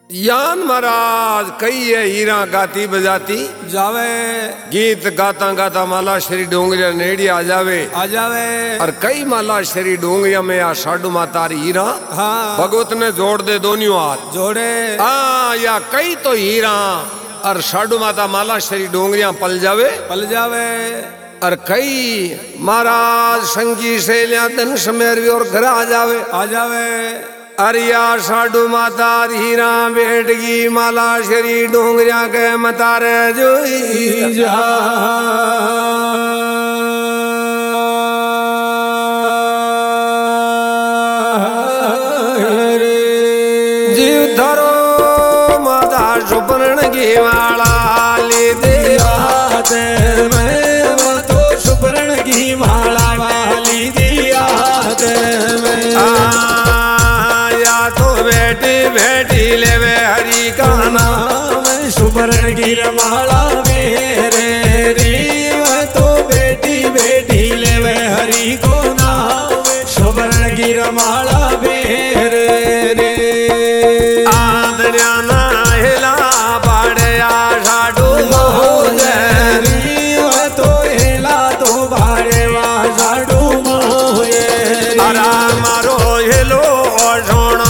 यान महाराज कई है हीरा गाती बजाती जावे, गीत गाता गाता माला श्री डोंगरिया नेड़ी आ जावे और कई माला श्री डोंगरिया में आ साडू माता हीरा। हाँ भगवत ने जोड़ दे दोनों हाथ जोड़े। हाँ या कई तो हीरा और साडू माता माला श्री डोंगरिया पल जावे और कई महाराज संगी से लिया धन समेरवी और घर आ जावे अरिया साडू माता हीरा बेटगी माला श्री डोंगरिया के मतारे जोई जा जीव धरो माता सुपर्ण की वाला ले दिया मैं तो सुपर्ण की माला वाली दिया बेटी लेवे हरि का नाम सुपर्ण की माला मेरे रीव तो बेटी बेटी लेवे हरि को नाम सुपर्ण की माला मेरे रे। आदरिया ना हिला बाड़या साडू रीव तो हिला तो बाड़ेवा साडू मोहे अरा मारो हिलो सोना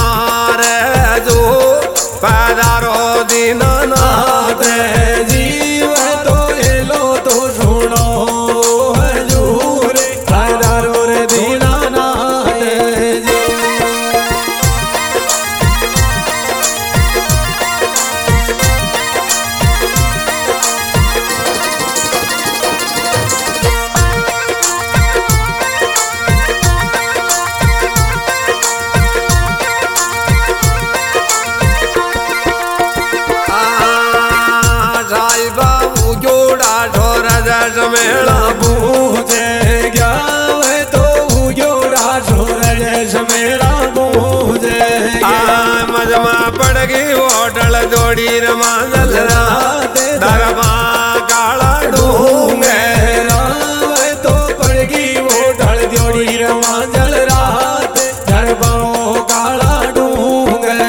पैदारो दीनानाथ जीव तो हेलो तो सुनो हजूर पैदारो रे दीनानाथ जी। मेला बूझे क्या वे तो जोड़ा सूरज समेला बूझे मजमा पड़ गई होटल जोड़ी रमा जल रात दरबा काला डूंगे वे तो पड़ गई होटल जोड़ी रमा जल रात दरबा काला डूंगे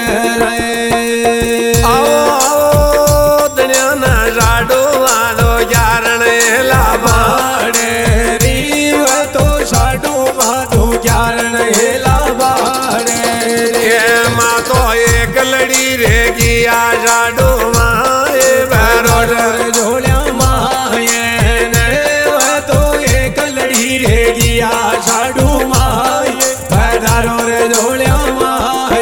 आओ आओ दुनिया ना साडू वालो यारण बाड़े रीव तो साडू माधू चारण हेला बाड़े ये माँ तो एक लड़ी रहेगी आ साडू माए भरोर झोलिया माए ने वह तो एक लड़ी रहेगी आ साडू माए भैदारो रे झोलिया माए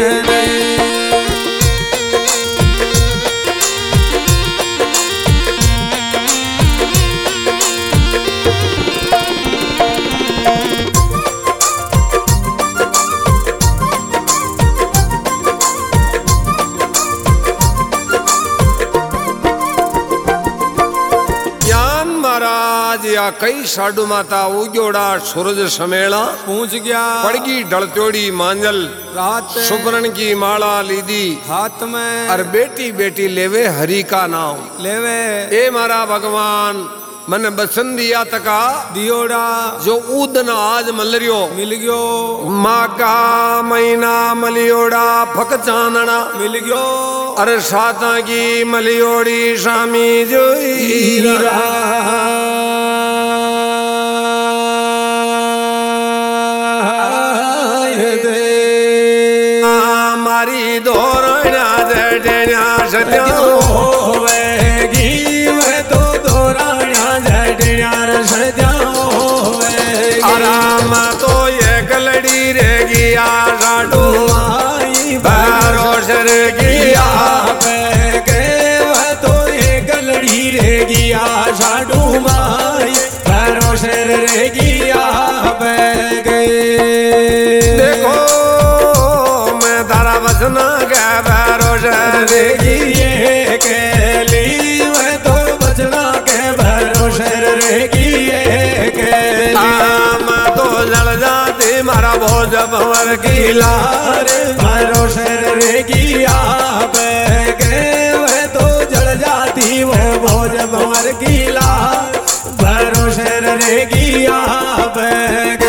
या कई साडू माता उजोड़ा सूरज समेला पूछ गया पड़गी ढलचोड़ी मांजल रात सुपर्ण की माला लीदी हाथ में और बेटी बेटी लेवे हरि का नाम लेवे ए मारा भगवान मन बसन दिया तका दियोड़ा जो ऊदन आज मलरियो मिल गयो माका महीना मलियोड़ा फक चानना मिल गयो अरे साता की मलियोड़ी शामी जोई मारी दोरना जड़ना सत्या होवेगी वे तो दोराना जड़ना सत्या होवेगी आराम तो ये गलड़ी रहेगी आ साडू आई भरोसर किया के वे तो ये गलड़ी रहेगी आ साडू माई भरोसर रहेगी आ देखो मैं तारा बचना के भरोसर रहेगी के ली मैं तो बचना के भरोसर रहेगी के मैं तो जल जाती मारा भोज भंवर की लार भरोसर रहेगी आप के वे तो जल जाती वो भोज भंवर की लार भरोसर रहेगी आप के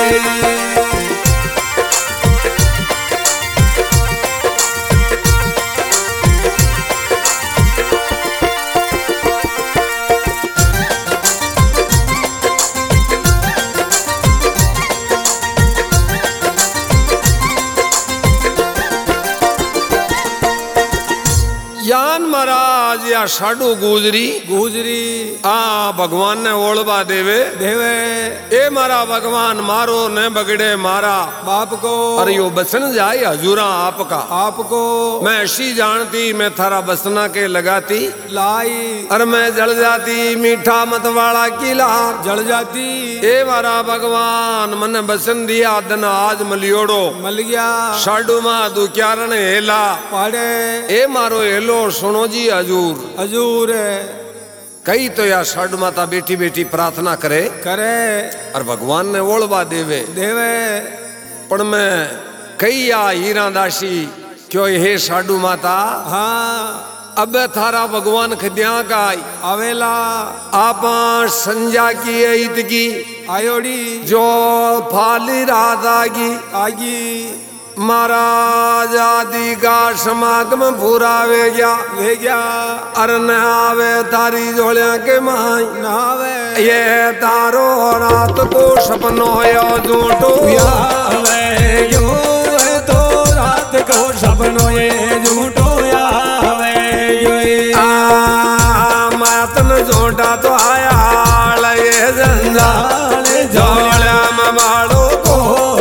यान महाराज या साडू गुजरी गुजरी आ भगवान ने ओळबा देवे देवे ए मारा भगवान मारो न बगड़े मारा बाप को और यो बसन जाए हजूरा आपका आपको मैं ऐसी जानती मैं थारा बसना के लगाती लाई और मैं जल जाती मीठा मत वाला किला जल जाती ए मारा भगवान मन बसन दिया दन आज मलियोड़ो मल गया साडू मा दुक्यारण हेला पाड़े ए मारो हेलो सुनो जी हजूर हजूर कई तो या साडू माता बेटी बेटी प्रार्थना करे करे और भगवान ने ओळबा देवे देवे पण मैं कई या हीरा दासी क्यों हे साडू माता हाँ अब थारा भगवान खद्या का आवेला आप संजा की ईद की आयोड़ी जो फाली रात आगी आगी महाराज आदि का समागम पूरा वे गया अर न आवे तारी जोड़िया के माई नावे ये तारो रात को सपनो यो झूठो यावे यो तो रात को सपनो ये झूठो यावे यो मातन झूठा तो आया ये जंजाल जोड़िया में बाड़ो को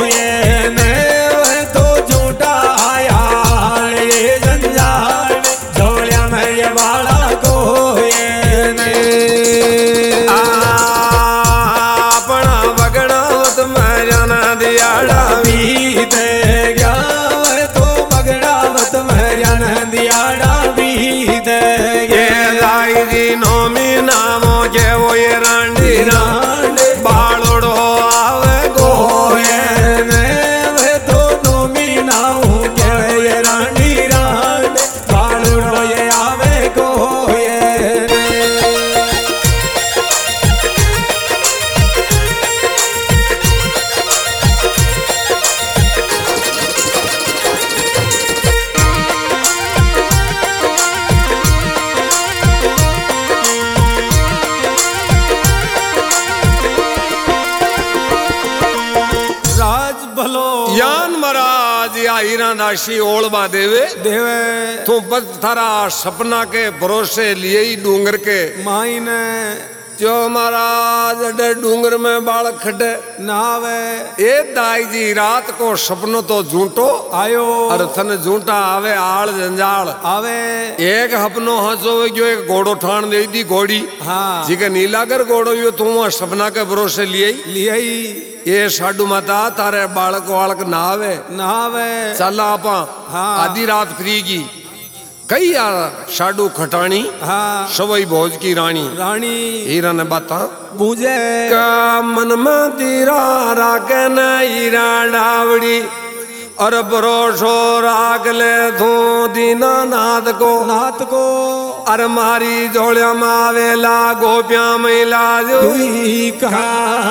दासी ओळबा देवे देवे तू बस थारा सपना के भरोसे लिए ही डूंगर के मायने जो महाराज डूंगर में बाल खड़े नावे ए दाई जी रात को सपनो तो झूठो आयो और थन झूठा आवे आल जंजाल आवे एक हपनो हंसो जो एक घोड़ो ठाण दे दी घोड़ी हाँ जी के नीलागर घोड़ो यो तू सपना के भरोसे लिए ये साडू माता तारे बालक वालक नावे चला आपा हाँ आधी रात फ्री की कई यार साडू खटाणी हाँ सवई भोज की रानी हीरा ने बाता बूझे का मन में तीरा राके न हीरा डावड़ी और भरोसो राग ले थू दीना नाथ को अर मारी जोड़िया मावेला गोपिया महिला जो कहा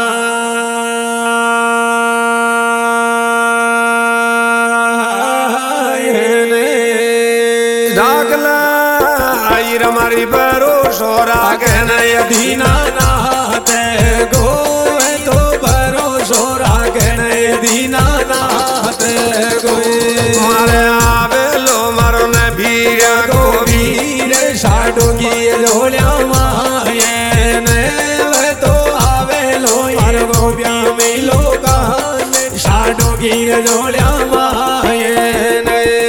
हमारी भरोसो रागन दीना नाथ गो तो भरोसो रागन दीना नाथ गो मारे आवे लो मरो न भीर गो वीर साडू की जोड़िया मायन तो आवे लो यार गोपिया मिलो कान साडू की जोड़िया मायन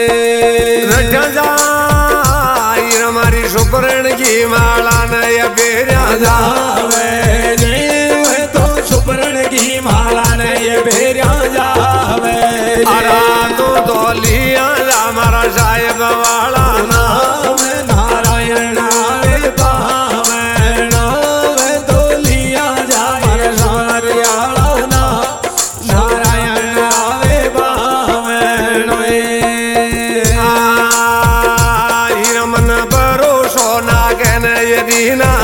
सुपरण की माला नया बेरा जावे तो सुपरण की माला नया बेरा जावे अरा तो लिया हमारा साहेब वाला नाम नारायण आवे पावे नाम तो लिया जाए सारियाला नारायण आवे पावे मन भरोसो ना कहने ये दीना